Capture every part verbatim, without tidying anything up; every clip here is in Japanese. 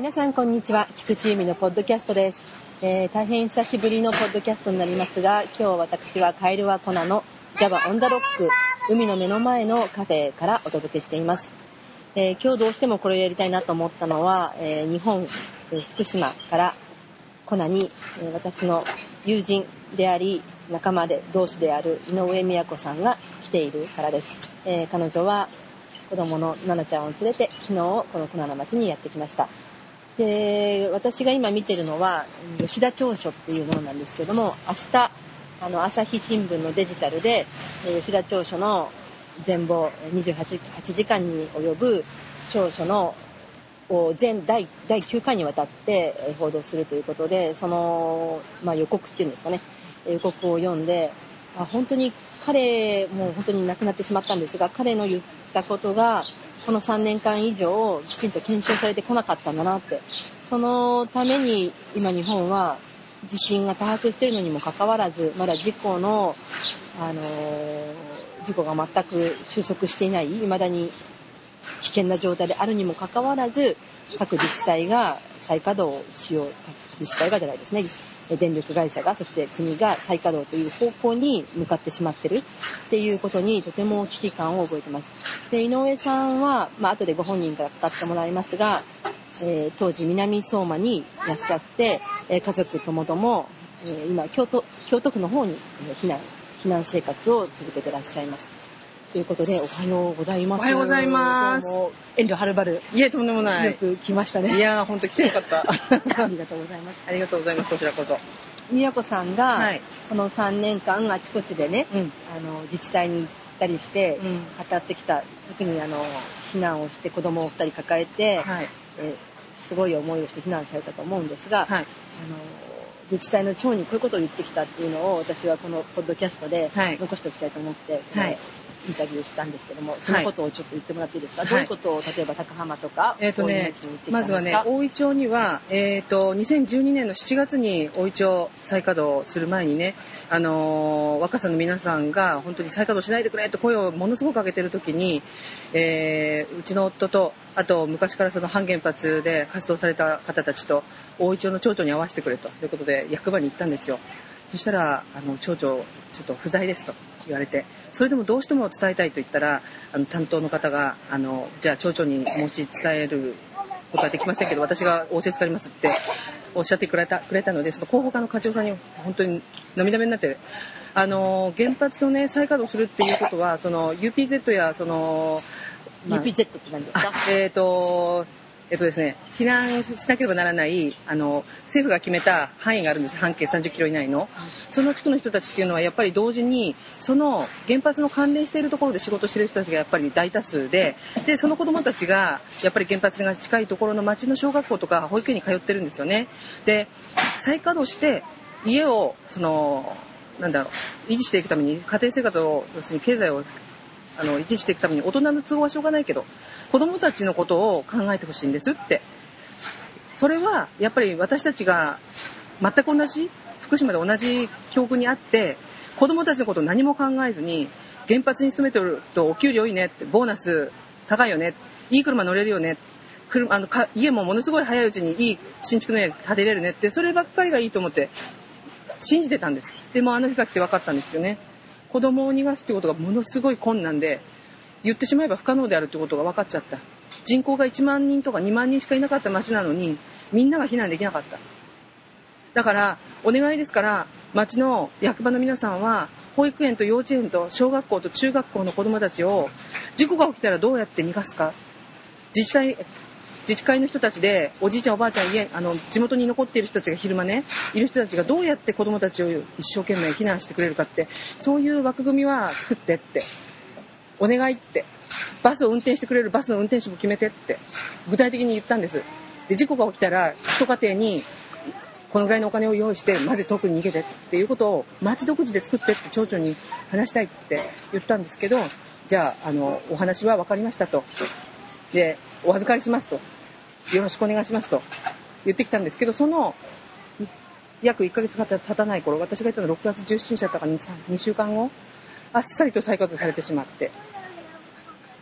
皆さんこんにちは。菊池由美のポッドキャストです、えー、大変久しぶりのポッドキャストになりますが、今日私はカエルはコナの Java on the Rock 海の目の前のカフェからお届けしています、えー、今日どうしてもこれをやりたいなと思ったのは、えー、日本、えー、福島からコナに、えー、私の友人であり仲間で同志である井上美也子さんが来ているからです、えー、彼女は子供のナナちゃんを連れて昨日このコナの町にやってきました。で、私が今見てるのは吉田調書っていうものなんですけども、明日あの朝日新聞のデジタルで吉田調書の全貌にじゅうはちじかんに及ぶ調書の全第だいきゅうかいにわたって報道するということで、その、まあ、予告っていうんですかね、予告を読んで、あ、本当に彼もう本当に亡くなってしまったんですが、彼の言ったことがこのさんねんかん以上きちんと検証されてこなかったんだなって、そのために今日本は地震が多発しているのにもかかわらず、まだ事故の、あのー、事故が全く収束していない、未だに危険な状態であるにもかかわらず、各自治体が再稼働をしよう、自治体がじゃないですね、電力会社が、そして国が再稼働という方向に向かってしまってるっていうことにとても危機感を覚えてます。で、井上さんは、まあ後でご本人から語ってもらいますが、えー、当時南相馬にいらっしゃって、えー、家族ともども、えー、今京都京都府の方に避難避難生活を続けてらっしゃいます。ということで、おはようございます。 おはようございます。 どうも遠慮はるばる。 いえ、とんでもない。 よく来ましたね。 いやー、本当来てよかった。 ありがとうございます。 ありがとうございます。こちらこそ。 みやこさんが、 はい、 このさんねんかんあちこちでね、うん、あの自治体に行ったりして、うん、語ってきた、特にあの避難をして子供をふたり抱えて、はい、えすごい思いをして避難されたと思うんですが、はい、あの自治体の長にこういうことを言ってきたっていうのを私はこのポッドキャストで残しておきたいと思って、はい、インタビューしたんですけども、そのことをちょっと言ってもらっていいですか、はい、どういうことを例えば高浜とか、 えーとね、まずはね、大井町には、えーと、にせんじゅうにねんのしちがつに大井町再稼働する前にね、あのー、若さの皆さんが本当に再稼働しないでくれと声をものすごくかけてる時に、えー、うちの夫とあと昔からその反原発で活動された方たちと大井町の町長に会わせてくれということで役場に行ったんですよ。そしたらあの町長ちょっと不在ですと言われて、それでもどうしても伝えたいと言ったら、あの担当の方があのじゃあ町長に申し伝えることはできませんけど私が仰せつかりますっておっしゃってくれたくれたので、その広報課の課長さんに本当に涙目になって、あの原発のね再稼働するっていうことはその ユーピーゼット やその、 まあ、ユーピーゼット って何ですか？ えっ、ー、とえっとですね、避難しなければならないあの政府が決めた範囲があるんです。半径さんじゅっキロ以内のその地区の人たちっていうのはやっぱり同時にその原発の関連しているところで仕事している人たちがやっぱり大多数で、でその子どもたちがやっぱり原発が近いところの町の小学校とか保育園に通ってるんですよね。で再稼働して家をそのなんだろう維持していくために家庭生活を要するに経済をあの維持していくために大人の都合はしょうがないけど子どもたちのことを考えてほしいんですって。それはやっぱり私たちが全く同じ福島で同じ境遇にあって子どもたちのことを何も考えずに原発に勤めてるとお給料いいねって、ボーナス高いよね、いい車乗れるよね、車あのか家もものすごい早いうちにいい新築の家建てれるねって、そればっかりがいいと思って信じてたんです。でもあの日が来て分かったんですよね。子供を逃がすってことがものすごい困難で言ってしまえば不可能であるってことが分かっちゃった。人口がいちまんにんとかにまんにんしかいなかった町なのにみんなが避難できなかった。だからお願いですから町の役場の皆さんは保育園と幼稚園と小学校と中学校の子どもたちを事故が起きたらどうやって逃がすか、自治体自治会の人たちでおじいちゃんおばあちゃん家あの地元に残っている人たちが昼間ねいる人たちがどうやって子どもたちを一生懸命避難してくれるかって、そういう枠組みは作ってってお願いって、バスを運転してくれるバスの運転手も決めてって具体的に言ったんです。で事故が起きたら一家庭にこのぐらいのお金を用意してまず遠くに逃げてっていうことを町独自で作ってって町長に話したいって言ったんですけど、じゃあ、あのお話は分かりましたと、でお預かりしますと、よろしくお願いしますと言ってきたんですけど、その約いっかげつ経たない頃、私が言ったのろくがつじゅうしちにちだったかにしゅうかんご、あっさりと再稼働されてしまって、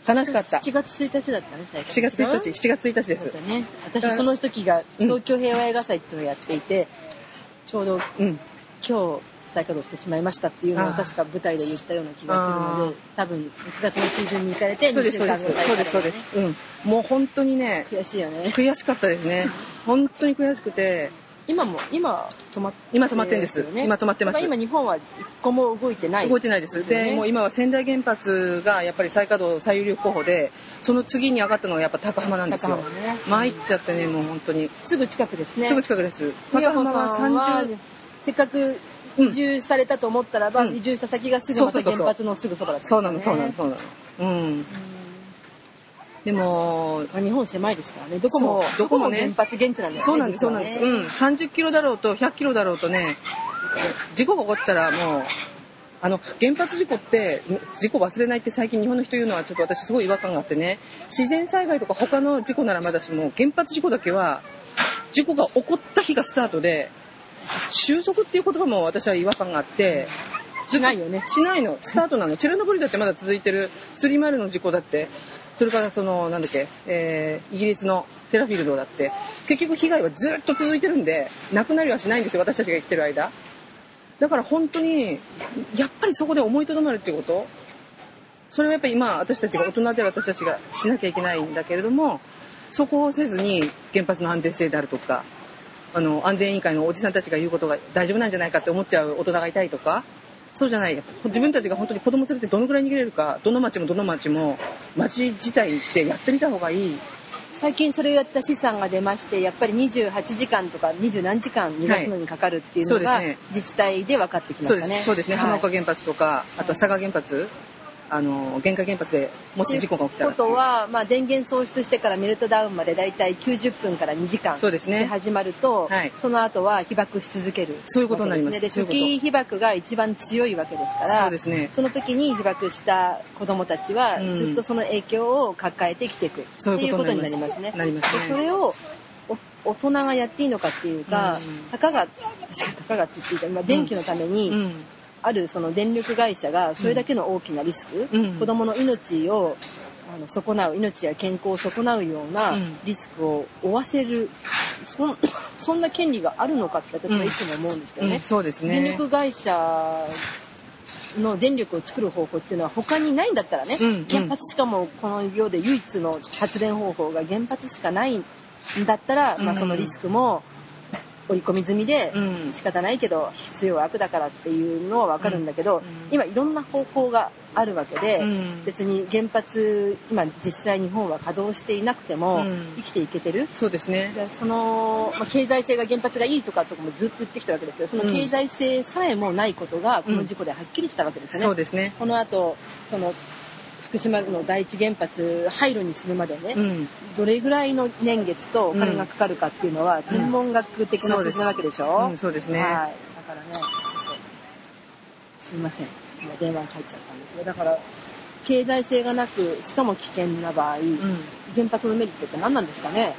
悲しかった。 しちがつついたちだったね、最初。 しちがつついたち、しちがつついたちです。 ね、私その時が東京平和映画祭っていうのをやっていて、うん、ちょうど、うん、今日再稼働してしまいましたっていうのを確か舞台で言ったような気がするので、多分いちがつの中旬に行かれてそうですそうですそうですそうです、うん、もう本当にね悔しいよね。 悔しかったですね。本当に悔しくて。 今も今止まって、ね、 今止まってんです。今止まってます。 今日本は一個も動いてない、 動いてないです。で、もう今は仙台原発がやっぱり再稼働最有力候補で、その次に上がったのはやっぱ高浜なんですよ。高浜ね。参っちゃってね、もう本当に。 すぐ近くですね。 すぐ近くです。高浜はさんじゅう、 せっかく移住されたと思ったらば、うん、移住した先がすぐまた原発のすぐそばだった、ね。 そうなのそうなのそうなの。うん。でも日本狭いですからね。どこもどこも原発現地なんですね。 そうなんですそうなんです。うん。さんじゅっキロだろうとひゃっキロだろうとね、事故が起こったらもうあの原発事故って事故忘れないって最近日本の人言うのはちょっと私すごい違和感があってね。自然災害とか他の事故ならまだしも原発事故だけは事故が起こった日がスタートで収束っていう言葉も私は違和感があって。 しないよね。 しないの。スタートなの。チェルノブイリだってまだ続いてる。スリーマイルの事故だって。それからそのなんだっけ、えー、イギリスのセラフィールドだって結局被害はずっと続いてるんでなくなりはしないんですよ、私たちが生きてる間。だから本当にやっぱりそこで思いとどまるっていうこと、それはやっぱり今私たちが大人で私たちがしなきゃいけないんだけれども、そこをせずに原発の安全性であるとか、あの安全委員会のおじさんたちが言うことが大丈夫なんじゃないかって思っちゃう大人がいたりとか、そうじゃないよ。自分たちが本当に子供連れてどのくらい逃げれるか、どの町もどの町も町自体ってやってみた方がいい。 最近それをやった試算が出まして、やっぱりにじゅうはちじかんとかにじゅう何時間逃がすのにかかるっていうのが、はい、ね、自治体で分かってきましたね。 そうですね。はい、浜岡原発とか、あとは佐賀原発、あの原火原発でもし事故が起きたら。 ということは、まあ、電源喪失してからメルトダウンまでだいたいきゅうじゅっぷんからにじかんで始まると、 はい、 その後は被爆し続ける、 そういうことになります。 で、初期被爆が一番強いわけですから、 そうですね、 その時に被爆した子どもたちはずっとその影響を抱えて生きていくっていうことになりますね。 なりますね。 でそれを大人がやっていいのかっていうか、うん、たかが確かたかがって言っていた、まあ、電気のために、うんうん、あるその電力会社がそれだけの大きなリスク、うん、子どもの命をあの損なう、命や健康を損なうようなリスクを負わせる、そん、そんな権利があるのかって私はいつも思うんですけどね。うんうん、 そうですね。 電力会社の電力を作る方法っていうのは他にないんだったらね、うんうん、原発しかもこの世で唯一の発電方法が原発しかないんだったら、まあ、そのリスクも織り込み済みで仕方ないけど必要悪だからっていうのは分かるんだけど、今いろんな方法があるわけで、別に原発今実際日本は稼働していなくても生きていけてる。 そうですね。 でその、まあ、経済性が原発がいいとかとかもずっと言ってきたわけですけど、その経済性さえもないことがこの事故ではっきりしたわけですよね。 そうですね。 この後その福島の第一原発廃炉にするまでね、うん、どれぐらいの年月とお金がかかるかっていうのは、うん、天文学的な数字なわけでしょ。 うん、そうですね。 はい。だからね、ちょっとすいません。今電話が入っちゃったんですよ。だから経済性がなく、しかも危険な場合、うん、原発のメリットって何なんですかね。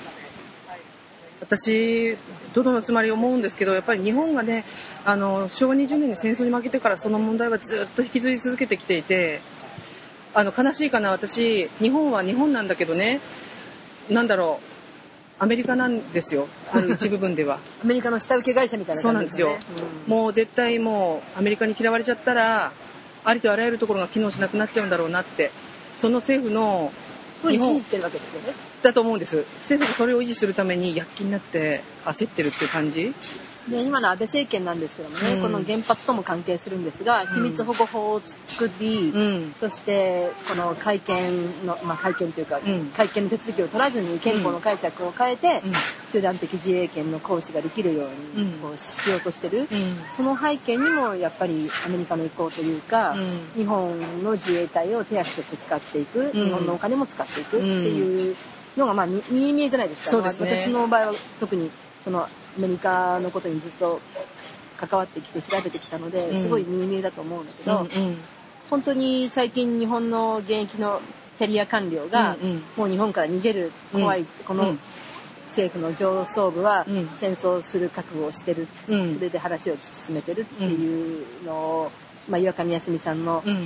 私どのつまり思うんですけど、やっぱり日本がね、あのしょうわにじゅうねんに戦争に負けてからその問題はずっと引きずり続けてきていて。あの悲しいかな、私日本は日本なんだけどね、なんだろう、アメリカなんですよ、ある一部分ではアメリカの下請け会社みたいな感じですね。 そうなんですよ、うん、もう絶対もうアメリカに嫌われちゃったらありとあらゆるところが機能しなくなっちゃうんだろうなって、その政府の日本信じてるわけですよね。 だと思うんです。政府がそれを維持するために躍起になって焦ってるっていう感じで、今の安倍政権なんですけどもね、うん、この原発とも関係するんですが、秘密保護法を作り、うん、そしてこの会見の、まあ、会見というか、うん、会見の手続きを取らずに憲法の解釈を変えて、うん、集団的自衛権の行使ができるようにこうしようとしてる、その背景にもやっぱりアメリカの意向というか、日本の自衛隊を手足として使っていく、日本のお金も使っていくっていうのがまあ見え見えじゃないですか。 そうですね。 私の場合は特にそのアメリカのことにずっと関わってきて調べてきたので、うん、すごい見え見えだと思うんだけど、うんうん、本当に最近日本の現役のキャリア官僚が、うんうん、もう日本から逃げる怖い、うん、この政府の上層部は戦争する覚悟をしてる、うん、それで話を進めてるっていうのを、まあ、岩上康美さんの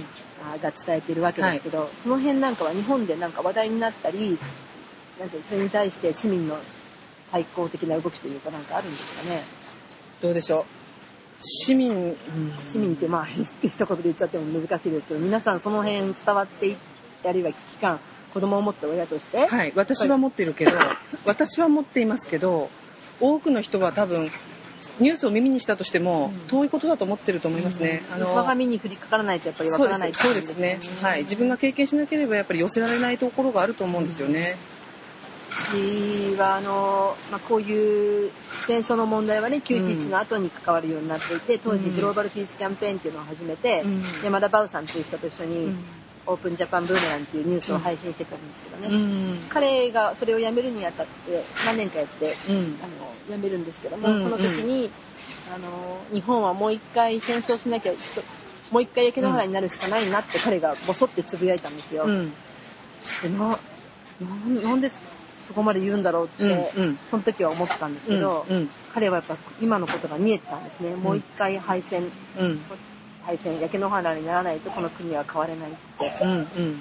が伝えているわけですけど、はい、その辺なんかは日本でなんか話題になったり、なんてそれに対して市民の対抗的な動きというかなんかあるんですかね。 どうでしょう。市民、うん、 市民ってまあ一言で言っちゃっても難しいですけど、皆さんその辺伝わっていって、あるいは危機感、子供を持った親として。 はい、私は持ってるけど、私は持っていますけど、多くの人は多分、ニュースを耳にしたとしても、うん、遠いことだと思ってると思いますね。 うん、あの、我が身に降りかからないとやっぱりわからない、 そうです、そうですね。はい。自分が経験しなければやっぱり寄せられないところがあると思うんですよね。 私はあの、まあ、こういう戦争の問題はね、きゅういちいちの後に関わるようになっていて、当時グローバルピースキャンペーンっていうのを始めて、うん、山田バウさんという人と一緒に、うん、オープンジャパンブーメランっていうニュースを配信してたんですけどね、うん、彼がそれをやめるにあたって何年かやって、うん、あのやめるんですけども、うん、その時に、あの日本はもう一回戦争しなきゃもう一回焼け野原になるしかないなって彼がボソってつぶやいたんですよ、うん、でなななんでそこまで言うんだろうって、うんうん、その時は思ったんですけど、うんうん、彼はやっぱ今のことが見えてたんですね、うん、もう一回敗戦、うん、敗戦焼け野原にならないとこの国は変われないって、うんうん、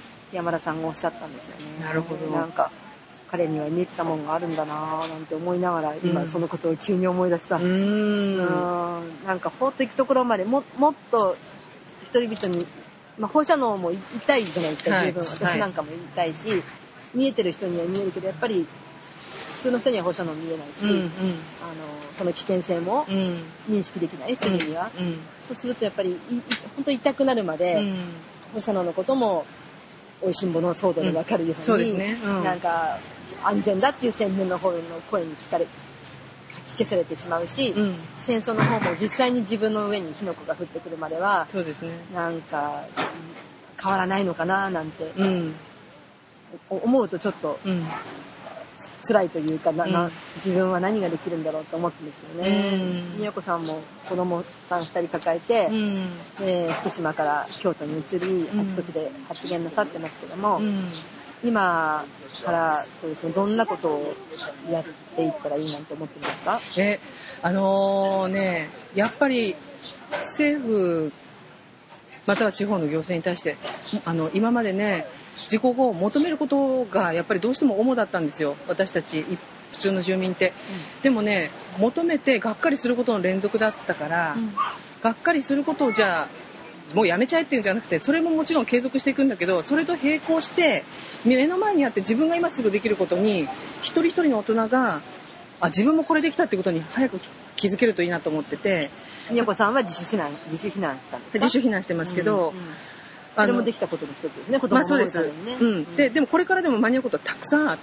山田さんがおっしゃったんですよね。 なるほど。 なんか彼には見えてたもんがあるんだなぁなんて思いながら、今そのことを急に思い出した。うーん、なんか法的ところまでももっと一人々に、まあ、放射能も痛いじゃないですか、はい、十分私なんかも痛いし、はい、見えてる人には見えるけどやっぱり普通の人には放射能見えないし、うんうん、あのその危険性も認識できない、すぐには、うんうん、そうするとやっぱり本当に痛くなるまで、うん、放射能のこともおいしんぼの騒動で分かるように、うん、そうですね、うん、なんか安全だっていう宣伝の方の声に聞かれ聞き消されてしまうし、うん、戦争の方も実際に自分の上に火の粉が降ってくるまではそうですね、 なんか変わらないのかななんて、うん、思うとちょっと、うん、辛いというかな、な、うん、自分は何ができるんだろうと思ってるんですよね。みやこさんも子供さんふたり抱えて、うん、えー、福島から京都に移り、あちこちで発言なさってますけども、うん、今からそうですね、どんなことをやっていったらいいなんて思ってますか？ え、あのー、ね、やっぱり政府または地方の行政に対してあの今までね事故後を求めることがやっぱりどうしても主だったんですよ、私たち普通の住民って、うん、でもね求めてがっかりすることの連続だったから、うん、がっかりすることをじゃあもうやめちゃえっていうんじゃなくて、それももちろん継続していくんだけど、それと並行して目の前にあって自分が今すぐできることに一人一人の大人があ自分もこれできたってことに早く気づけるといいなと思ってて。 みやこさんは自主避難自主避難したんですか？ 自主避難してますけど、うんうん、 それもできたことの一つですね。子供のためにね。 まあそうです。うん。で、でもこれからでも間に合うことはたくさんあって、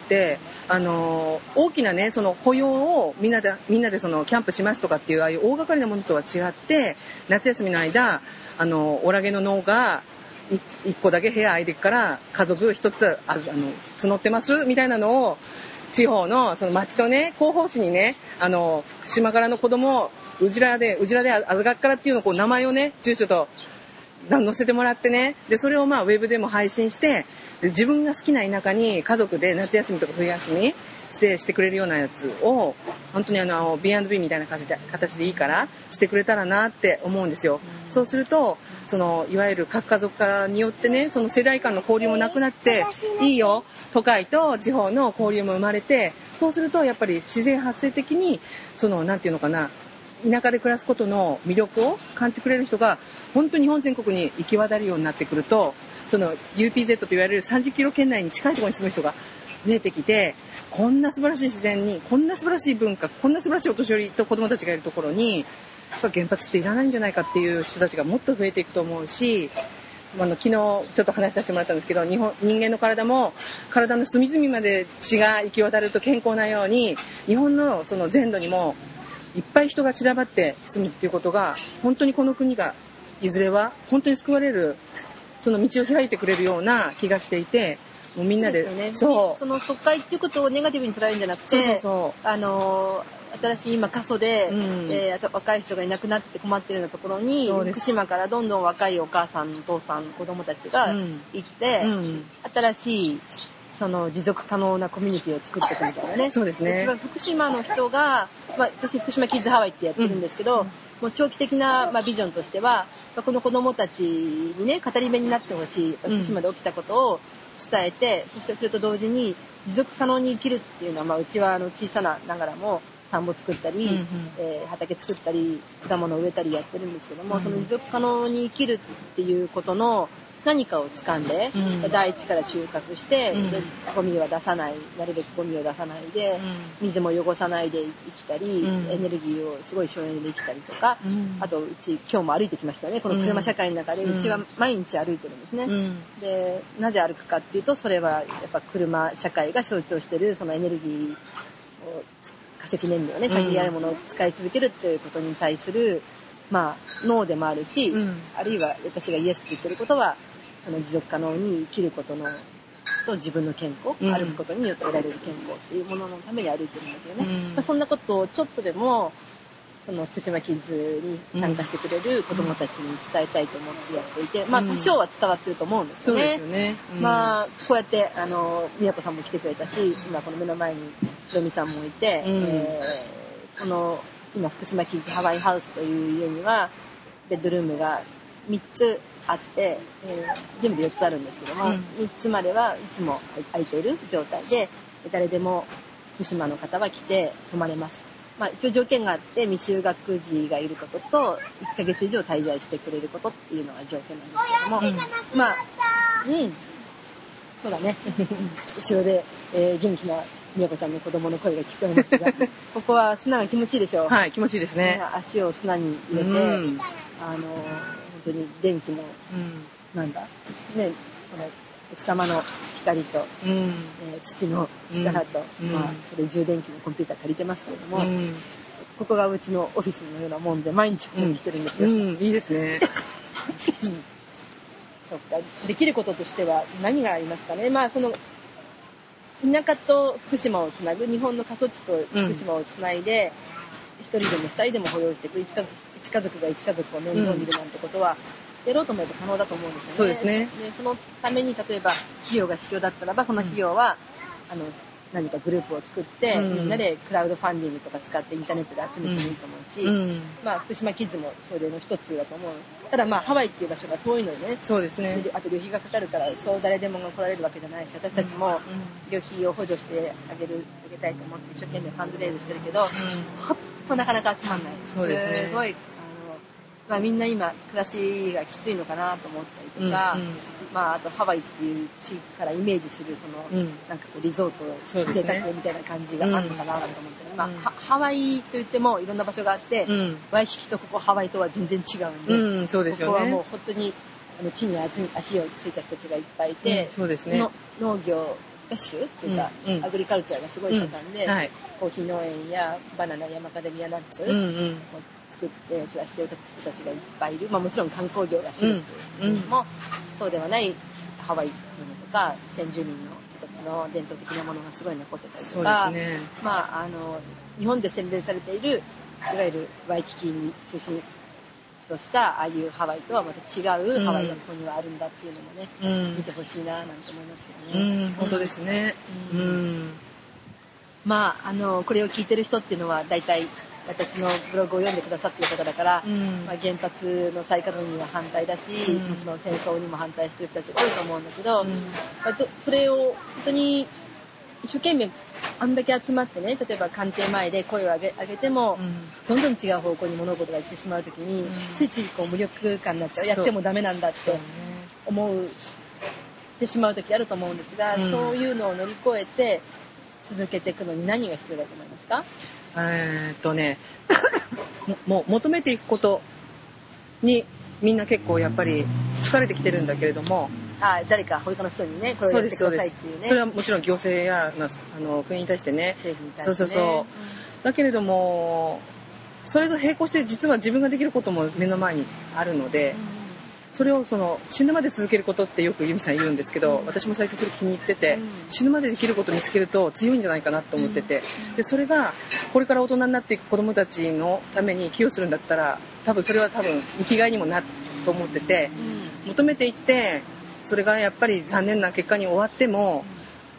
あの大きなねその保養をみんなでみんなでそのキャンプしますとかっていうああいう大掛かりなものとは違って、夏休みの間あのオラゲの脳が一個だけ部屋空いてから家族一つあの募ってますみたいなのを地方のその町とね広報誌にねあの福島からの子供をうじらでうじらであずがっからっていうのをこう名前をね住所と載せてもらってね、でそれをまあウェブでも配信して、自分が好きな田舎に家族で夏休みとか冬休みステイしてくれるようなやつを本当にあの ビーアンドビー みたいな形で形でいいからしてくれたらなって思うんですよ。うん、そうするとそのいわゆる核家族化によってねその世代間の交流もなくなっていいよ、都会と地方の交流も生まれて、そうするとやっぱり自然発生的にそのなんていうのかな、田舎で暮らすことの魅力を感じてくれる人が本当に日本全国に行き渡るようになってくると、その ユーピーゼット と言われるさんじゅっキロ圏内に近いところに住む人が増えてきて、こんな素晴らしい自然にこんな素晴らしい文化、こんな素晴らしいお年寄りと子供たちがいるところに原発っていらないんじゃないかっていう人たちがもっと増えていくと思うし、あの昨日ちょっと話させてもらったんですけど、日本人間の体も体の隅々まで血が行き渡ると健康なように、日本のその全土にもいっぱい人が散らばって住むっていうことが本当にこの国がいずれは本当に救われるその道を開いてくれるような気がしていて、もうみんなでそうですよね。そうその疎開っていうことをネガティブに捉えるんじゃなくて、そうそうそうあの新しい今過疎で、うんえー、若い人がいなくなって困ってるようなところに福島からどんどん若いお母さんお父さん子供たちが行って、うんうん、新しいその持続可能なコミュニティを作っていくみたいなね。 そうですね。 福島の人が、まあ、私福島キッズハワイってやってるんですけど、うん、もう長期的な、まあ、ビジョンとしては、まあ、この子供たちにね、語り部になってほしい、福島で起きたことを伝えて、うん、そしてそれと同時に持続可能に生きるっていうのは、まあ、うちはあの小さなながらも田んぼ作ったり、うんうん、えー、畑作ったり、果物を植えたりやってるんですけども、うん、その持続可能に生きるっていうことの何かを掴んで、うん、第一から収穫して、うん、でゴミは出さない、なるべくゴミを出さないで、うん、水も汚さないで生きたり、うん、エネルギーをすごい省エネで生きたりとか、うん、あとうち今日も歩いてきましたね。この車社会の中で、うちは毎日歩いてるんですね。うん、で、なぜ歩くかっていうと、それはやっぱ車社会が象徴しているそのエネルギーを化石燃料ね、限りあるものを使い続けるっていうことに対する、まあ、ノーでもあるし、うん、あるいは私がイエスって言ってることは、その持続可能に生きることの、と自分の健康、うん、歩くことによって得られる健康っていうもののために歩いてるんだけどね。うん、まあ、そんなことをちょっとでも、その福島キッズに参加してくれる子供たちに伝えたいと思ってやっていて、うん、まあ多少は伝わってると思うんですよね。 そうですよね。 うん、まあ、こうやって、あの、宮子さんも来てくれたし、今この目の前にひろみさんもいて、うん、えー、この、今福島キッズハワイハウスという家には、ベッドルームがみっつあって、えー、全部でよっつあるんですけども、うん、みっつまではいつも空いている状態で、誰でも福島の方は来て泊まれます。まあ一応条件があって、未就学児がいることと、いっかげつ以上滞在してくれることっていうのが条件なんですけども、うん、まあ、うん、そうだね。後ろで、えー、元気な宮子ちゃんの子供の声が聞こえますが、ここは砂が気持ちいいでしょう。 はい、気持ちいいですね。 足を砂に入れて、うん、あの、本当に電気の、うん、なんだ、ね、この奥様の光と、うん、えー、土の力と、うん、まあ、それ充電器のコンピューター借りてますけれども、うん、ここがうちのオフィスのようなもんで、毎日ここに来てるんですよ。 うんうん、いいですね。 そうか、できることとしては何がありますかね。まあ、その、田舎と福島をつなぐ、日本の過疎地と福島をつないで、一、うん、人でも二人でも保養していく、一家族が一家族を面倒見るなんてことは、やろうと思えば可能だと思うんですよね。 そうですね。 で、そのために例えば費用が必要だったらば、その費用は、うん、あの、何かグループを作って、うん、みんなでクラウドファンディングとか使ってインターネットで集めてもいいと思うし、うん、まあ福島キッズもそれの一つだと思う。ただまあハワイっていう場所が遠いのでね。 そうですね。 あと旅費がかかるから、そう誰でもが来られるわけじゃないし、私たちも旅費を補助してあげる、あげたいと思って一生懸命ファンドレイズしてるけど、うん、ほっとなかなか集まんない。 そうですね。 すごい、あの、まあみんな今暮らしがきついのかなと思ったりとか、うんうん、まああとハワイっていう地域からイメージするその、うん、なんかこうリゾート贅沢みたいな感じがあるのかなと思って、うん、まあ、うん、ハワイといってもいろんな場所があって、うん、ワイキキとここハワイとは全然違うんで、 うん、そうですよね。 ここはもう本当にあの地に足をついた人たちがいっぱいいて、 うん、そうですね。 の農業合衆っていうか、うんうん、アグリカルチャーがすごい盛んで、うんはい、コーヒー農園やバナナやマカデミアナッツ、うんうん作って暮らしている人たちがいっぱいいる。まあもちろん観光業が主ですけれども、うん、そうではないハワイのとか先住民の人たちの伝統的なものがすごい残ってたりとか、 そうですね、 まああの日本で洗練されているいわゆるワイキキに中心としたああいうハワイとはまた違うハワイがここにはあるんだっていうのもね、うん、見てほしいななんて思いますけどね。 うん、本当ですね。うんうん、 まああのこれを聞いてる人っていうのは大体私のブログを読んでくださっている方だから、うん、まあ、原発の再稼働には反対だし、うん、もちろん戦争にも反対してる人たちが多いと思うんだけど、うんまあ、それを本当に一生懸命あんだけ集まってね、例えば官邸前で声を上げ、上げても、うん、どんどん違う方向に物事がいってしまうときに、うん、ついついこう無力感になっちゃう、やってもダメなんだって思うってしまうときあると思うんですが、うん、そういうのを乗り越えて続けていくのに何が必要だと思いますか？ えーっとねもう求めていくことにみんな結構やっぱり疲れてきてるんだけれども、 あ誰か他の人にねこれをやってくださいっていうね。 それはもちろん行政やあの国に対してね、 政府に対してね、 そうそうそう、うん、だけれどもそれと並行して実は自分ができることも目の前にあるので、うん、それをその死ぬまで続けることってよく由美さん言うんですけど、うん、私も最近それ気に入ってて、うん、死ぬまでできることを見つけると強いんじゃないかなと思ってて、うん、でそれがこれから大人になっていく子どもたちのために寄与するんだったら多分それは多分生きがいにもなると思ってて、うん、求めていってそれがやっぱり残念な結果に終わっても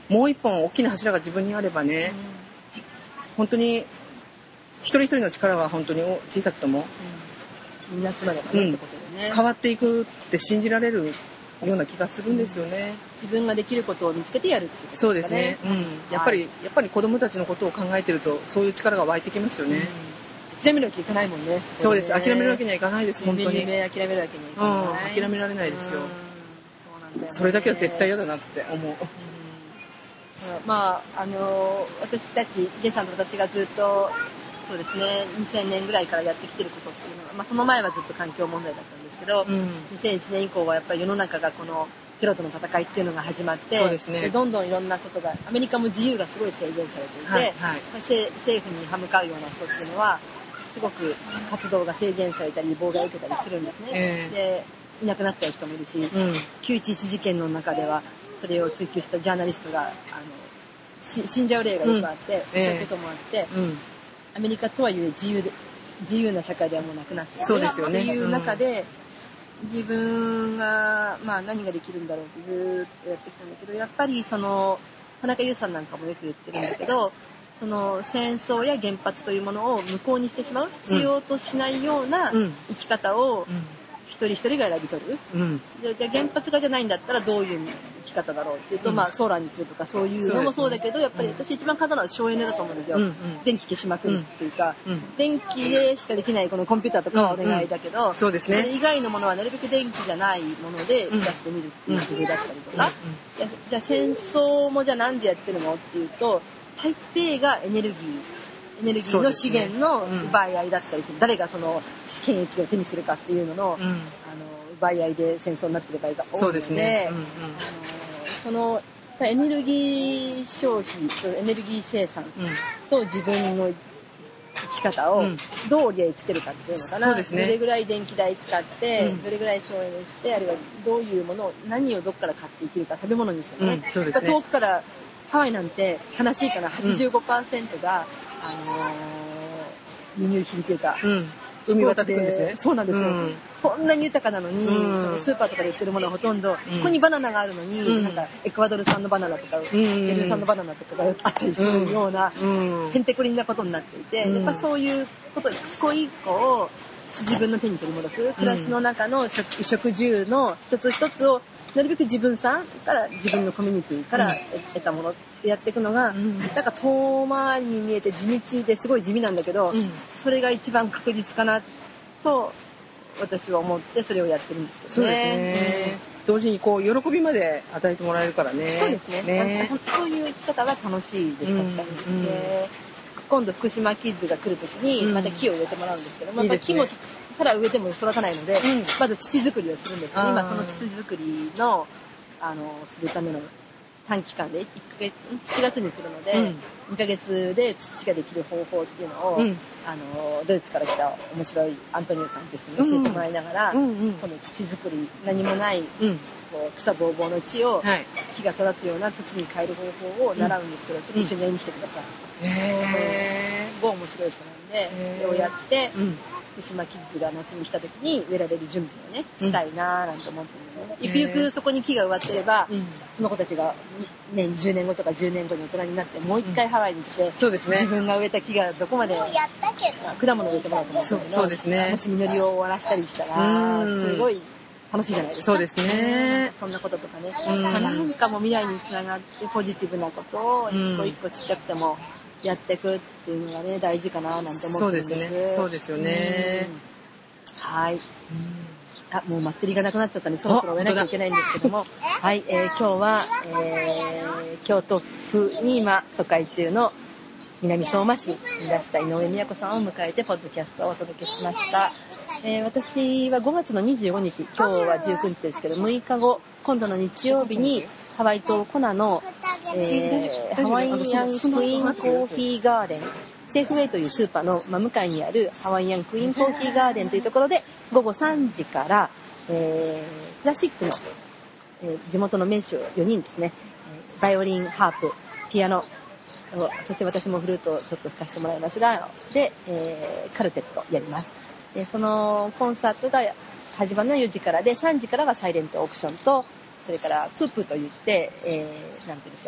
もう一本大きな柱が自分にあればね、うん、本当に一人一人の力は本当に小さくとも、 うん、みんなつまればね、うん、ってことでね、 変わっていくって信じられるような気がするんですよね、 うん、自分ができることを見つけてやるってことですね。 そうですね、うん、やっぱり、はい、やっぱり子供たちのことを考えてるとそういう力が湧いてきますよね、 うん、諦めるわけいかないもんね。 そうです、諦めるわけにはいかないです、本当に。 夢諦めるわけにはいかない、 うん、諦められないですよ、うん、 そうなんだよね、 それだけは絶対嫌だなって思う、うん、 まああの私たちゲンさんと私がずっとそうですねにせんねんぐらいからやってきてることっていうのは、まあ、その前はずっと環境問題だったんですけど、うん、にせんいちねん以降はやっぱり世の中がこのテロとの戦いっていうのが始まって、 そうですね、 でどんどんいろんなことがアメリカも自由がすごい制限されていて、はいはい、政府に歯向かうような人っていうのはすごく活動が制限されたり妨害を受けたりするんですね、えー、でいなくなっちゃう人もいるし、うん、きゅういちいち事件の中ではそれを追及したジャーナリストがあの死んじゃう例がよくあって、うん、そういうこともあって、うん、アメリカとはいえ自由で自由な社会ではもうなくなっている、 そうですよね、 っていう中で、うん、自分が、まあ、何ができるんだろうってずっとやってきたんだけど、やっぱりその田中優さんなんかもよく言ってるんだけど、その戦争や原発というものを無効にしてしまう、必要としないような生き方を一人一人が選び取る、うん、じゃあ原発がじゃないんだったらどういう生き方だろうっていうと、うん、まあソーラーにするとかそういうのもそうだけど、ね、やっぱり私一番簡単なのは省エネだと思うんですよ、うんうん、電気消しまくるっていうか、うん、電気でしかできないこのコンピューターとかはお願いだけど、うんうん、 そうですね、 それ以外のものはなるべく電気じゃないもので出してみるっていう工夫だったりとか、うんうん、じゃあ戦争もじゃあなんでやってるのっていうと、大抵がエネルギーエネルギーの資源の奪い合いだったりする、うん、誰がその権益を手にするかっていうのの、うん、あの奪い合いで戦争になっている場合が多いので、そうですね、うんうん、あのそのエネルギー消費とエネルギー生産と自分の生き方をどう折り合いつけるかっていうのかな、うん、そうですね、どれぐらい電気代使って、うん、どれぐらい省エネして、あるいはどういうものを何をどこから買っていけるか、食べ物にしてもね、うん、そうですね、遠くからハワイなんて悲しいから はちじゅうごパーセント が、うん、あのー、輸入品っていうか、うん、 海渡ってくんですね。 そうなんですよ、うん、こんなに豊かなのに、うん、スーパーとかで売ってるものはほとんど、うん、ここにバナナがあるのに、うん、なんかエクアドル産のバナナとか、うん、ペルー産のバナナとかがあったりするような、うん、へんてこりんなことになっていて、うん、やっぱそういうこと一個一個を自分の手に取り戻す、暮らしの中の食、食住の一つ一つをなるべく自分さんから自分のコミュニティから得たものってやっていくのが、うん、なんか遠回りに見えて地道ですごい地味なんだけど、うん、それが一番確実かなと私は思ってそれをやってるんですけどね。 そうですね、うん、同時にこう喜びまで与えてもらえるからね。 そうですね、ね、そういう生き方が楽しいです、確かに、うん、で今度福島キッズが来るときにまた木を植えてもらうんですけども、うん、やっぱ木もただ植えても育たないので、うん、まず土作りをするんですけど、今その土作りのあのするための短期間でいっかげつしちがつに来るので、うん、にかげつで土ができる方法っていうのを、うん、あのドイツから来た面白いアントニオさんという人に教えてもらいながら、うんうんうん、この土作り何もない、うん、こう草ぼうぼうの地を、はい、木が育つような土に変える方法を習うんですけど、うん、ちょっと一緒にやりに来てください。へー、すごい面白い人なんで、それをやって、うん、福島キッズが夏に来た時に植えられる準備をねしたいなーなんて思ってるんですよね。ゆくゆくそこに木が植わってれば、うん、その子たちが、ね、じゅうねんごとかじゅうねんごに大人になってもう一回ハワイに来て、そうですね、自分が植えた木がどこまで果物を植えてもらうと思うんですけど、そうですね、もし実りを終わらしたりしたらすごい楽しいじゃないですか。そうですね。そんなこととかね、なんかも未来につながってポジティブなことを一個一個ちっちゃくてもやっていくっていうのがね大事かななんて思ってるんです。そうですね。そうですよね。はい。あ、もうマッテリがなくなっちゃったんでそろそろ終えなきゃいけないんですけども、はい、えー、今日は、えー、京都府に今疎開中の南相馬市にいらした井上美也子さんを迎えてポッドキャストをお届けしました。えー、私はごがつのにじゅうごにち、今日はじゅうくにちですけどむいかご、今度の日曜日にハワイ島コナの、えー、ハワイアンクイーンコーヒーガーデン、セーフウェイというスーパーの真向かいにあるハワイアンクイーンコーヒーガーデンというところでごごさんじから、えー、クラシックの、えー、地元の名手よにんですね、バイオリン、ハープ、ピアノ、そして私もフルートをちょっと吹かせてもらいますが、で、えー、カルテットやります。で、そのコンサートが始まるのはよじからで、さんじからはサイレントオークションと、それからプープといって、えー、なんていうんでしょう、ち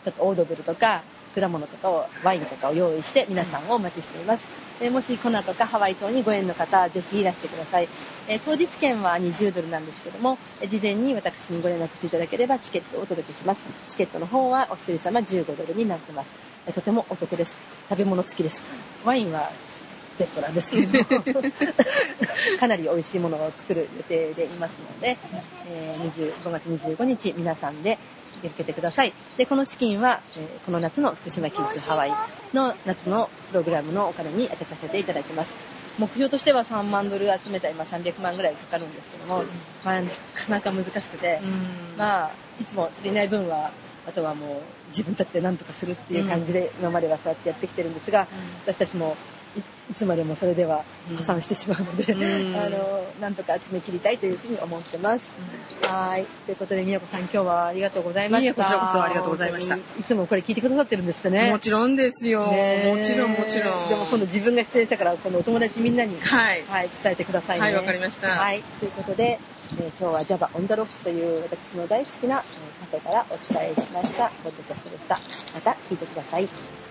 ょっとオードブルとか果物とかをワインとかを用意して皆さんをお待ちしています。えー、もしコナとかハワイ島にご縁の方はぜひいらしてください。えー、当日券はにじゅうドルなんですけども、えー、事前に私にご連絡していただければチケットをお届けします。チケットの方はお一人様じゅうごドルになってます。えー、とてもお得です。食べ物付きです。ワインはベッドなんですけれどもかなり美味しいものを作る予定でいますので、えー、ごがつにじゅうごにち皆さんで受けてください。で、この資金は、えー、この夏の福島キッズハワイの夏のプログラムのお金に当てさせていただきます。目標としてはさんまんドル集めたら今さんびゃくまんぐらいかかるんですけども、まあ、なかなか難しくて、まあいつも足りない分はあとはもう自分たちで何とかするっていう感じで今まではそうやってやってきてるんですが、私たちもいつまでもそれでは破産してしまうので、うん、あのなんとか集め切りたいというふうに思ってます。うん、はい。ということで、みやこさん今日はありがとうございました。いえ、 こちらこそありがとうございました。いつもこれ聞いてくださってるんですってね。 もちろんですよ。もちろんもちろん。 でも今度自分が出演したからこのお友達みんなに、はい、はい、伝えてくださいね。 はい、わかりました。 はい。ということで、えー、今日は Java on the Rocks という私の大好きなカフェからお伝えしましたポッドキャストでした。また聞いてください。